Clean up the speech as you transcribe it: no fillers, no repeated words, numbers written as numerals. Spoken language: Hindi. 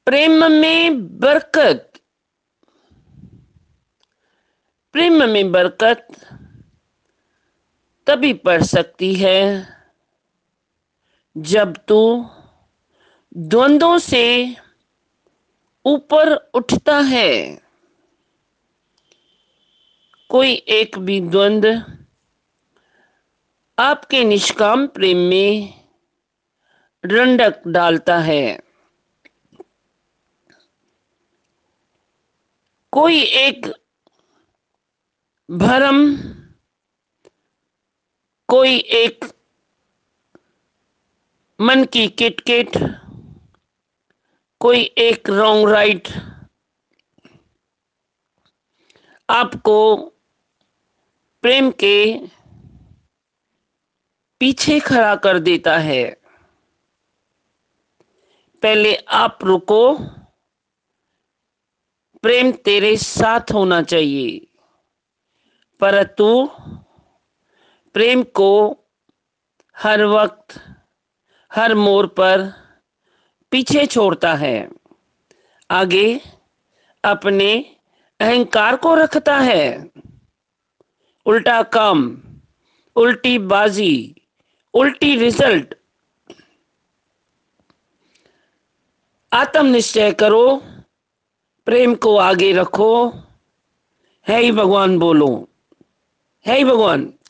प्रेम में बरकत। प्रेम में बरकत तभी पड़ सकती है जब तू द्वंद्वों से ऊपर उठता है। कोई एक भी द्वंद्व आपके निष्काम प्रेम में रंडक डालता है। कोई एक भरम, कोई एक मन की किटकिट, कोई एक रॉन्ग राइट आपको प्रेम के पीछे खड़ा कर देता है। पहले आप रुको। प्रेम तेरे साथ होना चाहिए, पर तू प्रेम को हर वक्त हर मोड़ पर पीछे छोड़ता है। आगे अपने अहंकार को रखता है। उल्टा काम, उल्टी बाजी, उल्टी रिजल्ट। आत्मनिश्चय करो, प्रेम को आगे रखो। है ही भगवान बोलो। है ही भगवान।